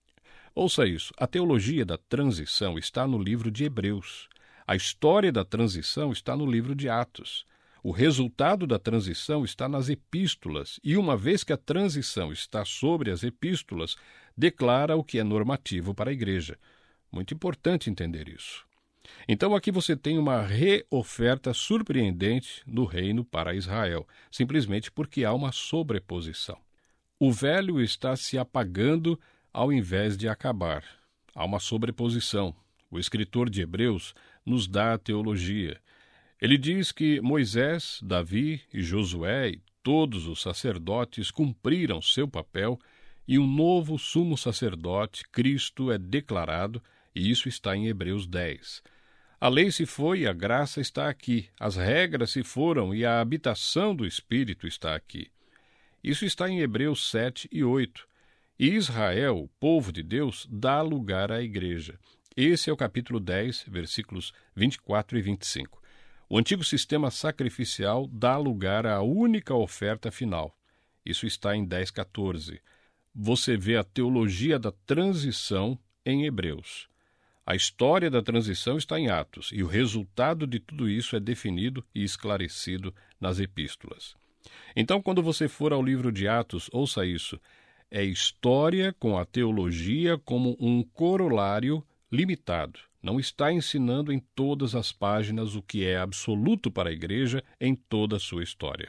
Ouça isso, a teologia da transição está no livro de Hebreus. A história da transição está no livro de Atos. O resultado da transição está nas epístolas, e uma vez que a transição está sobre as epístolas, declara o que é normativo para a igreja. Muito importante entender isso. Então aqui você tem uma reoferta surpreendente do reino para Israel, simplesmente porque há uma sobreposição. O velho está se apagando ao invés de acabar. Há uma sobreposição. O escritor de Hebreus nos dá a teologia. Ele diz que Moisés, Davi e Josué e todos os sacerdotes cumpriram seu papel e um novo sumo sacerdote, Cristo, é declarado, e isso está em Hebreus 10. A lei se foi e a graça está aqui, as regras se foram e a habitação do Espírito está aqui. Isso está em Hebreus 7 e 8. E Israel, o povo de Deus, dá lugar à igreja. Esse é o capítulo 10, versículos 24 e 25. O antigo sistema sacrificial dá lugar à única oferta final. Isso está em 10:14. Você vê a teologia da transição em Hebreus. A história da transição está em Atos, e o resultado de tudo isso é definido e esclarecido nas epístolas. Então, quando você for ao livro de Atos, ouça isso. É história com a teologia como um corolário limitado. Não está ensinando em todas as páginas o que é absoluto para a igreja em toda a sua história.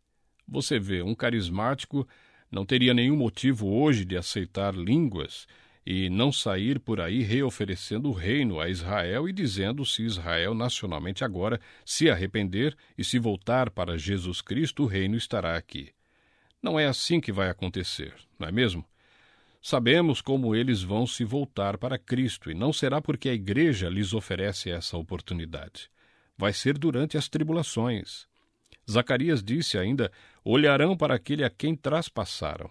Você vê, um carismático não teria nenhum motivo hoje de aceitar línguas e não sair por aí reoferecendo o reino a Israel e dizendo se Israel nacionalmente agora se arrepender e se voltar para Jesus Cristo, o reino estará aqui. Não é assim que vai acontecer, não é mesmo? Sabemos como eles vão se voltar para Cristo, e não será porque a igreja lhes oferece essa oportunidade. Vai ser durante as tribulações. Zacarias disse ainda, olharão para aquele a quem traspassaram.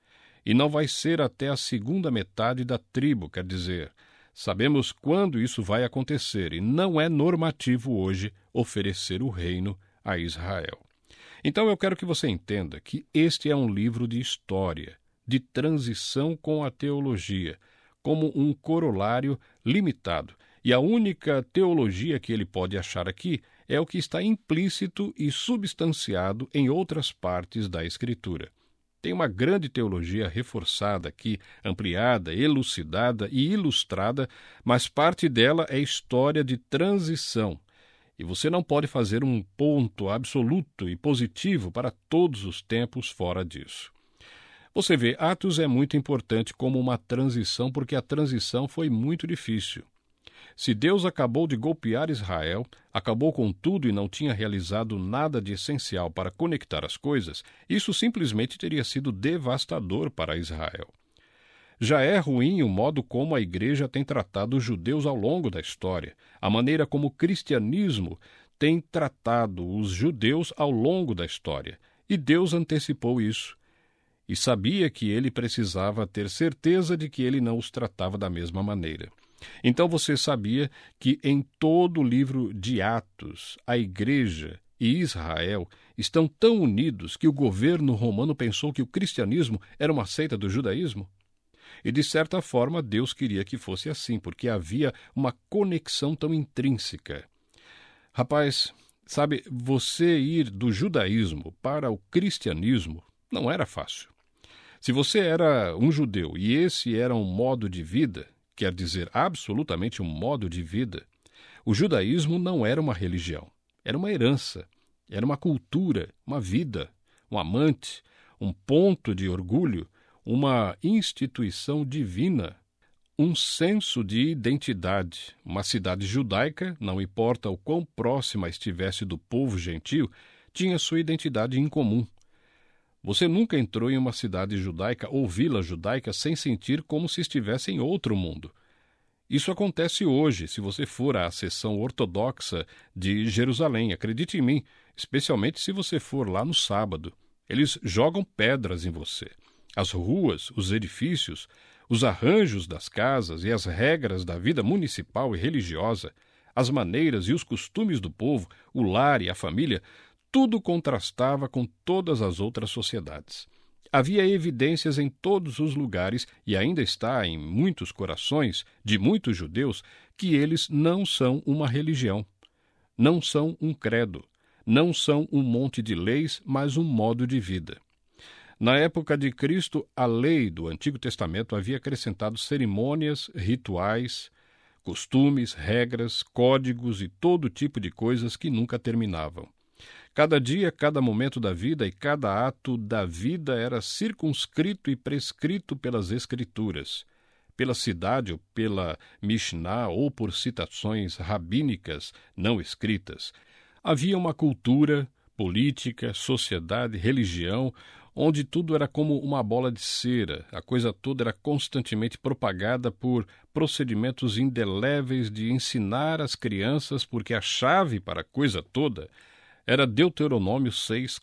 E não vai ser até a segunda metade da tribo, quer dizer, sabemos quando isso vai acontecer, e não é normativo hoje oferecer o reino a Israel. Então eu quero que você entenda que este é um livro de história, de transição com a teologia, como um corolário limitado. E a única teologia que ele pode achar aqui é o que está implícito e substanciado em outras partes da Escritura. Tem uma grande teologia reforçada aqui, ampliada, elucidada e ilustrada, mas parte dela é história de transição. E você não pode fazer um ponto absoluto e positivo para todos os tempos fora disso. Você vê, Atos é muito importante como uma transição, porque a transição foi muito difícil. Se Deus acabou de golpear Israel, acabou com tudo e não tinha realizado nada de essencial para conectar as coisas, isso simplesmente teria sido devastador para Israel. Já é ruim o modo como a igreja tem tratado os judeus ao longo da história, a maneira como o cristianismo tem tratado os judeus ao longo da história. E Deus antecipou isso. E sabia que ele precisava ter certeza de que ele não os tratava da mesma maneira. Então você sabia que em todo o livro de Atos, a igreja e Israel estão tão unidos que o governo romano pensou que o cristianismo era uma seita do judaísmo? E de certa forma Deus queria que fosse assim, porque havia uma conexão tão intrínseca. Rapaz, sabe, você ir do judaísmo para o cristianismo não era fácil. Se você era um judeu e esse era um modo de vida, quer dizer, absolutamente um modo de vida, o judaísmo não era uma religião, era uma herança, era uma cultura, uma vida, um amante, um ponto de orgulho, uma instituição divina, um senso de identidade. Uma cidade judaica, não importa o quão próxima estivesse do povo gentio, tinha sua identidade em comum. Você nunca entrou em uma cidade judaica ou vila judaica sem sentir como se estivesse em outro mundo. Isso acontece hoje, se você for à seção ortodoxa de Jerusalém. Acredite em mim, especialmente se você for lá no sábado. Eles jogam pedras em você. As ruas, os edifícios, os arranjos das casas e as regras da vida municipal e religiosa, as maneiras e os costumes do povo, o lar e a família, tudo contrastava com todas as outras sociedades. Havia evidências em todos os lugares, e ainda está em muitos corações de muitos judeus, que eles não são uma religião, não são um credo, não são um monte de leis, mas um modo de vida. Na época de Cristo, a lei do Antigo Testamento havia acrescentado cerimônias, rituais, costumes, regras, códigos e todo tipo de coisas que nunca terminavam. Cada dia, cada momento da vida e cada ato da vida era circunscrito e prescrito pelas Escrituras, pela cidade ou pela Mishnah ou por citações rabínicas não escritas. Havia uma cultura, política, sociedade, religião, onde tudo era como uma bola de cera, a coisa toda era constantemente propagada por procedimentos indeléveis de ensinar as crianças, porque a chave para a coisa toda era Deuteronômio 6,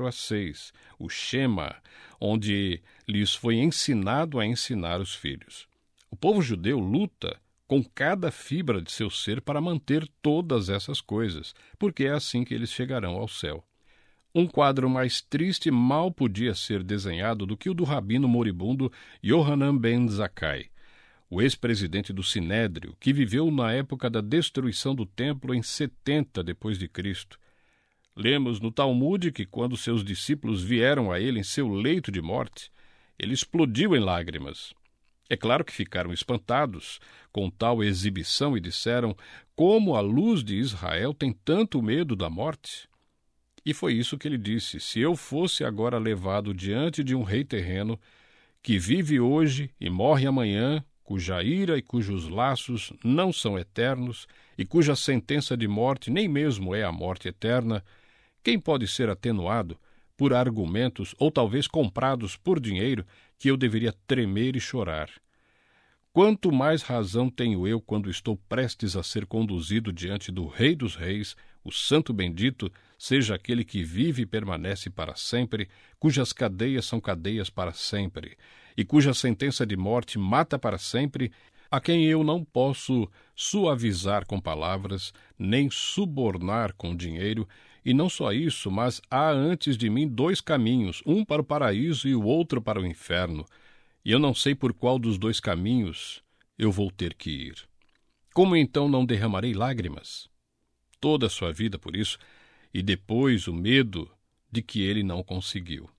4-6, o Shema, onde lhes foi ensinado a ensinar os filhos. O povo judeu luta com cada fibra de seu ser para manter todas essas coisas, porque é assim que eles chegarão ao céu. Um quadro mais triste mal podia ser desenhado do que o do rabino moribundo Yohanan ben Zakkai. o ex-presidente do Sinédrio, que viveu na época da destruição do templo em 70 depois de Cristo. Lemos no Talmude que quando seus discípulos vieram a ele em seu leito de morte, ele explodiu em lágrimas. É claro que ficaram espantados com tal exibição e disseram: como a luz de Israel tem tanto medo da morte? E foi isso que ele disse: se eu fosse agora levado diante de um rei terreno, que vive hoje e morre amanhã, cuja ira e cujos laços não são eternos, e cuja sentença de morte nem mesmo é a morte eterna, quem pode ser atenuado por argumentos ou talvez comprados por dinheiro que eu deveria tremer e chorar? Quanto mais razão tenho eu quando estou prestes a ser conduzido diante do Rei dos Reis, o Santo Bendito, seja aquele que vive e permanece para sempre, cujas cadeias são cadeias para sempre, e cuja sentença de morte mata para sempre, a quem eu não posso suavizar com palavras, nem subornar com dinheiro, e não só isso, mas há antes de mim 2 caminhos, um para o paraíso e o outro para o inferno, e eu não sei por qual dos 2 caminhos eu vou ter que ir. Como então não derramarei lágrimas? Toda a sua vida por isso, e depois o medo de que ele não conseguiu.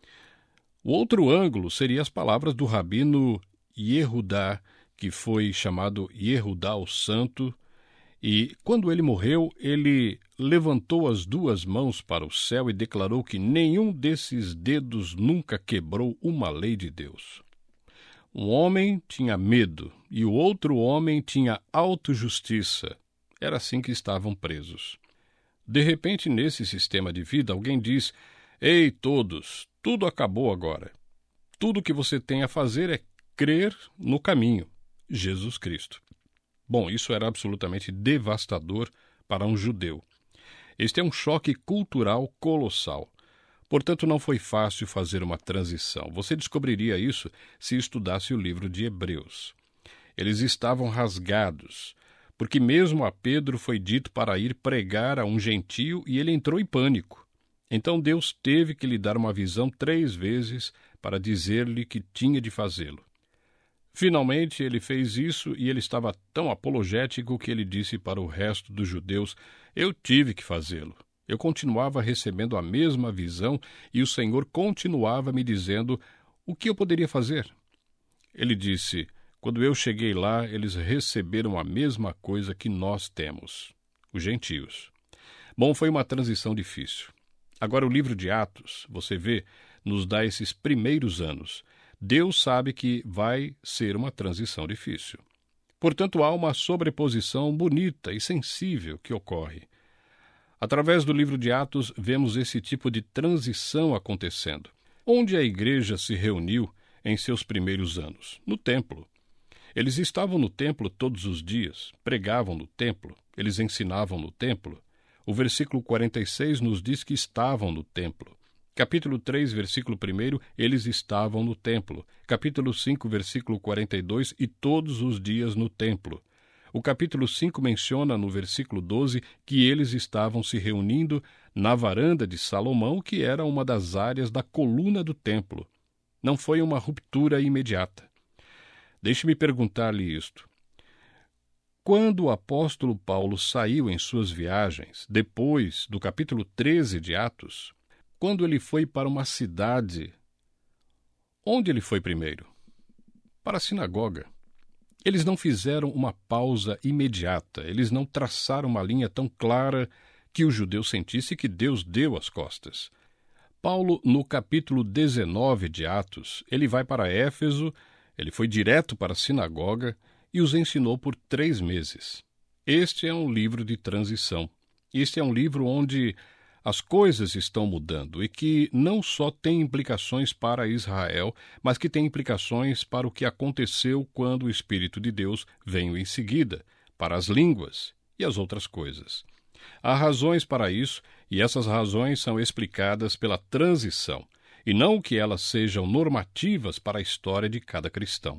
O outro ângulo seria as palavras do rabino Yehudá, que foi chamado Yehudá o Santo, e quando ele morreu, ele levantou as 2 mãos para o céu e declarou que nenhum desses dedos nunca quebrou uma lei de Deus. Um homem tinha medo e o outro homem tinha autojustiça. Era assim que estavam presos. De repente, nesse sistema de vida, alguém diz: ei, todos, tudo acabou agora. Tudo que você tem a fazer é crer no caminho, Jesus Cristo. Bom, isso era absolutamente devastador para um judeu. Este é um choque cultural colossal. Portanto, não foi fácil fazer uma transição. Você descobriria isso se estudasse o livro de Hebreus. Eles estavam rasgados, porque mesmo a Pedro foi dito para ir pregar a um gentio e ele entrou em pânico. Então Deus teve que lhe dar uma visão 3 vezes para dizer-lhe que tinha de fazê-lo. Finalmente ele fez isso e ele estava tão apologético que ele disse para o resto dos judeus: eu tive que fazê-lo. Eu continuava recebendo a mesma visão e o Senhor continuava me dizendo o que eu poderia fazer. Ele disse: quando eu cheguei lá, eles receberam a mesma coisa que nós temos, os gentios. Bom, foi uma transição difícil. Agora o livro de Atos, você vê, nos dá esses primeiros anos. Deus sabe que vai ser uma transição difícil. Portanto, há uma sobreposição bonita e sensível que ocorre. Através do livro de Atos, vemos esse tipo de transição acontecendo. Onde a igreja se reuniu em seus primeiros anos? No templo. Eles estavam no templo todos os dias, pregavam no templo, eles ensinavam no templo. O versículo 46 nos diz que estavam no templo. Capítulo 3, versículo 1, eles estavam no templo. Capítulo 5, versículo 42, e todos os dias no templo. O capítulo 5 menciona no versículo 12 que eles estavam se reunindo na varanda de Salomão, que era uma das áreas da coluna do templo. Não foi uma ruptura imediata. Deixe-me perguntar-lhe isto. Quando o apóstolo Paulo saiu em suas viagens, depois do capítulo 13 de Atos, quando ele foi para uma cidade, onde ele foi primeiro? Para a sinagoga. Eles não fizeram uma pausa imediata, eles não traçaram uma linha tão clara que o judeu sentisse que Deus deu as costas. Paulo, no capítulo 19 de Atos, ele vai para Éfeso, ele foi direto para a sinagoga e os ensinou por 3 meses. Este é um livro de transição. Este é um livro onde as coisas estão mudando e que não só tem implicações para Israel, mas que tem implicações para o que aconteceu quando o Espírito de Deus veio em seguida, para as línguas e as outras coisas. Há razões para isso e essas razões são explicadas pela transição, e não que elas sejam normativas para a história de cada cristão.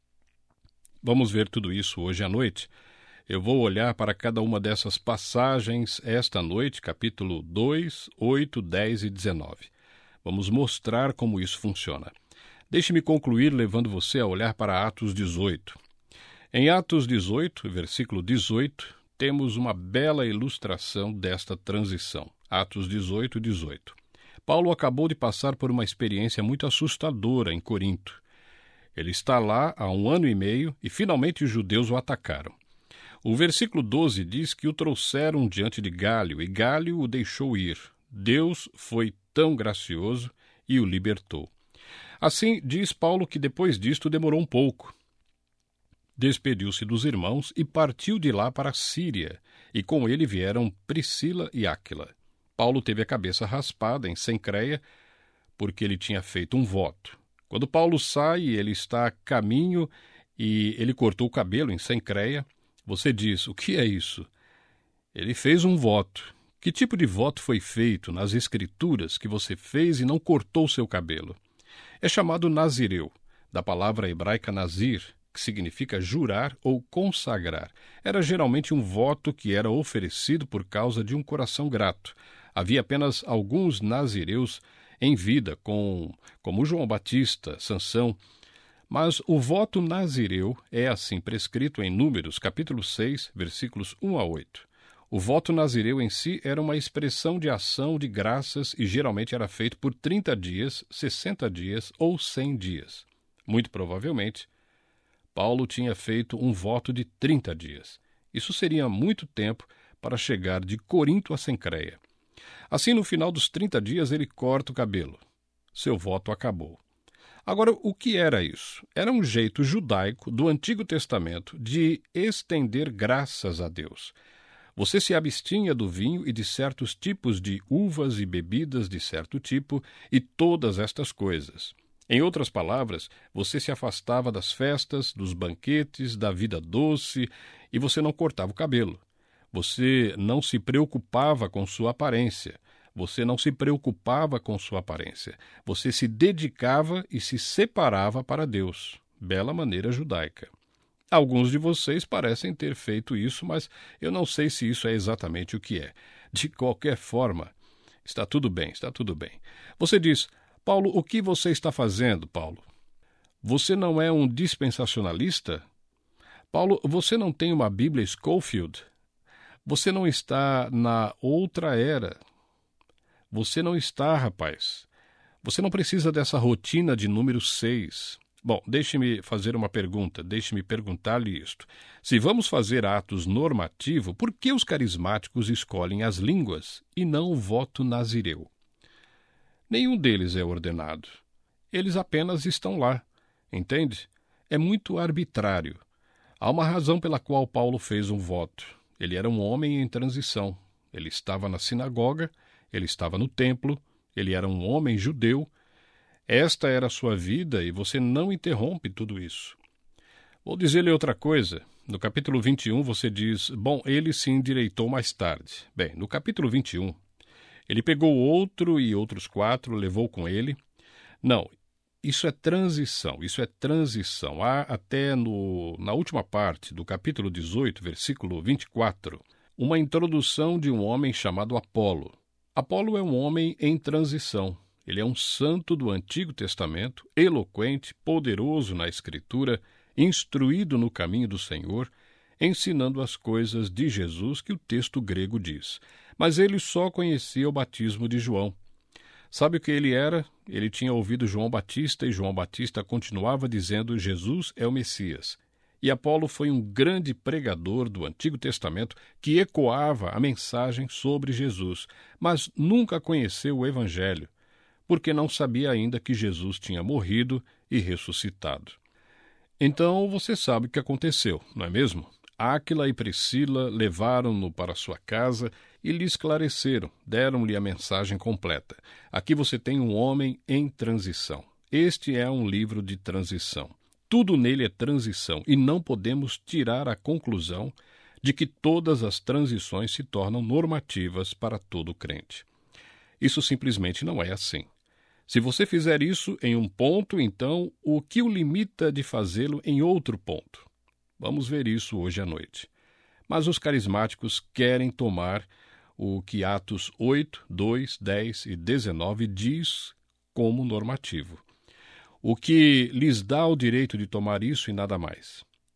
Vamos ver tudo isso hoje à noite. Eu vou olhar para cada uma dessas passagens esta noite, capítulo 2, 8, 10 e 19. Vamos mostrar como isso funciona. Deixe-me concluir levando você a olhar para Atos 18. Em Atos 18, versículo 18, temos uma bela ilustração desta transição. Atos 18, 18. Paulo acabou de passar por uma experiência muito assustadora em Corinto. Ele está lá há 1 ano e meio e finalmente os judeus o atacaram. O versículo 12 diz que o trouxeram diante de Gálio e Gálio o deixou ir. Deus foi tão gracioso e o libertou. Assim, diz Paulo que depois disto demorou um pouco. Despediu-se dos irmãos e partiu de lá para a Síria, e com ele vieram Priscila e Áquila. Paulo teve a cabeça raspada em Cencreia, porque ele tinha feito um voto. Quando Paulo sai, ele está a caminho e ele cortou o cabelo em Cencreia. Você diz, o que é isso? Ele fez um voto. Que tipo de voto foi feito nas Escrituras que você fez e não cortou seu cabelo? É chamado nazireu, da palavra hebraica nazir, que significa jurar ou consagrar. Era geralmente um voto que era oferecido por causa de um coração grato. Havia apenas alguns nazireus em vida, como João Batista, Sansão. Mas o voto nazireu é assim prescrito em Números, capítulo 6, versículos 1 a 8. O voto nazireu em si era uma expressão de ação de graças e geralmente era feito por 30 dias, 60 dias ou 100 dias. Muito provavelmente, Paulo tinha feito um voto de 30 dias. Isso seria muito tempo para chegar de Corinto a Cencreia. Assim, no final dos 30 dias, ele corta o cabelo. Seu voto acabou. Agora, o que era isso? Era um jeito judaico do Antigo Testamento de estender graças a Deus. Você se abstinha do vinho e de certos tipos de uvas e bebidas de certo tipo e todas estas coisas. Em outras palavras, você se afastava das festas, dos banquetes, da vida doce e você não cortava o cabelo. Você não se preocupava com sua aparência. Você não se preocupava com sua aparência. Você se dedicava e se separava para Deus. Bela maneira judaica. Alguns de vocês parecem ter feito isso, mas eu não sei se isso é exatamente o que é. De qualquer forma, está tudo bem, está tudo bem. Você diz, Paulo, o que você está fazendo, Paulo? Você não é um dispensacionalista? Paulo, você não tem uma Bíblia Scofield? Você não está na outra era? Você não está, rapaz. Você não precisa dessa rotina de número 6. Bom, deixe-me fazer uma pergunta, deixe-me perguntar-lhe isto. Se vamos fazer atos normativos, por que os carismáticos escolhem as línguas e não o voto nazireu? Nenhum deles é ordenado. Eles apenas estão lá, entende? É muito arbitrário. Há uma razão pela qual Paulo fez um voto. Ele era um homem em transição. Ele estava na sinagoga, ele estava no templo, ele era um homem judeu. Esta era a sua vida e você não interrompe tudo isso. Vou dizer-lhe outra coisa. No capítulo 21 você diz, bom, ele se endireitou mais tarde. Bem, no capítulo 21, ele pegou outro e outros 4, levou com ele. Não, isso é transição, isso é transição. Há até na última parte do capítulo 18, versículo 24, uma introdução de um homem chamado Apolo. Apolo é um homem em transição. Ele é um santo do Antigo Testamento, eloquente, poderoso na Escritura, instruído no caminho do Senhor, ensinando as coisas de Jesus que o texto grego diz. Mas ele só conhecia o batismo de João. Sabe o que ele era? Ele tinha ouvido João Batista e João Batista continuava dizendo Jesus é o Messias. E Apolo foi um grande pregador do Antigo Testamento que ecoava a mensagem sobre Jesus, mas nunca conheceu o Evangelho, porque não sabia ainda que Jesus tinha morrido e ressuscitado. Então você sabe o que aconteceu, não é mesmo? Áquila e Priscila levaram-no para sua casa e lhe esclareceram, deram-lhe a mensagem completa. Aqui você tem um homem em transição. Este é um livro de transição. Tudo nele é transição e não podemos tirar a conclusão de que todas as transições se tornam normativas para todo crente. Isso simplesmente não é assim. Se você fizer isso em um ponto, então o que o limita de fazê-lo em outro ponto? Vamos ver isso hoje à noite. Mas os carismáticos querem tomar o que Atos 8, 2, 10 e 19 diz como normativo. O que lhes dá o direito de tomar isso e nada mais.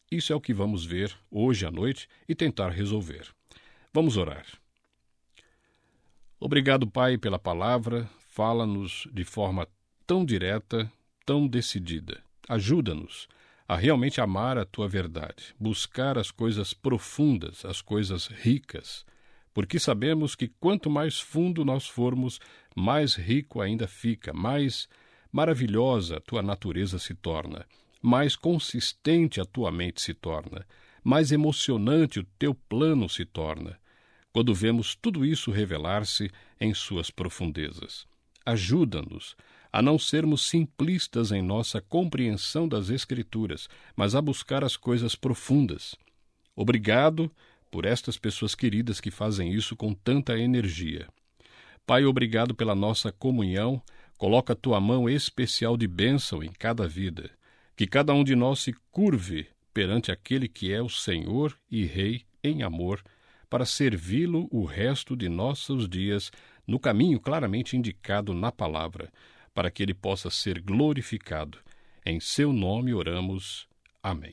Isso é o que vamos ver hoje à noite e tentar resolver. Vamos orar. Obrigado, Pai, pela palavra. Fala-nos de forma tão direta, tão decidida. Ajuda-nos a realmente amar a Tua verdade, buscar as coisas profundas, as coisas ricas, porque sabemos que quanto mais fundo nós formos, mais rico ainda fica, mais maravilhosa a Tua natureza se torna, mais consistente a Tua mente se torna, mais emocionante o Teu plano se torna, quando vemos tudo isso revelar-se em suas profundezas. Ajuda-nos a não sermos simplistas em nossa compreensão das Escrituras, mas a buscar as coisas profundas. Obrigado por estas pessoas queridas que fazem isso com tanta energia. Pai, obrigado pela nossa comunhão. Coloca a Tua mão especial de bênção em cada vida. Que cada um de nós se curve perante aquele que é o Senhor e Rei em amor, para servi-lo o resto de nossos dias no caminho claramente indicado na palavra, para que ele possa ser glorificado. Em seu nome oramos. Amém.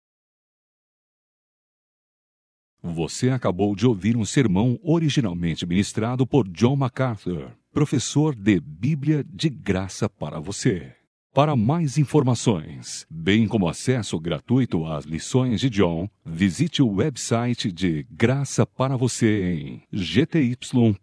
Você acabou de ouvir um sermão originalmente ministrado por John MacArthur, professor de Bíblia de Graça para você. Para mais informações, bem como acesso gratuito às lições de John, visite o website de Graça para Você em gty.org.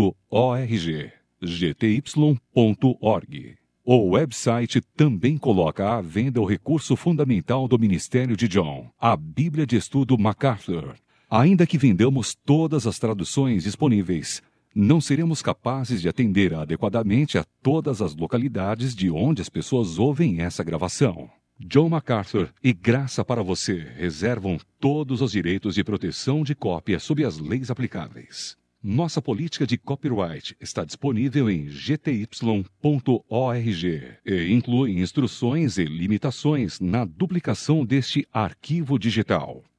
gty.org. O website também coloca à venda o recurso fundamental do ministério de John, a Bíblia de Estudo MacArthur. Ainda que vendamos todas as traduções disponíveis, não seremos capazes de atender adequadamente a todas as localidades de onde as pessoas ouvem essa gravação. John MacArthur e Graça para Você reservam todos os direitos de proteção de cópia sob as leis aplicáveis. Nossa política de copyright está disponível em gty.org e inclui instruções e limitações na duplicação deste arquivo digital.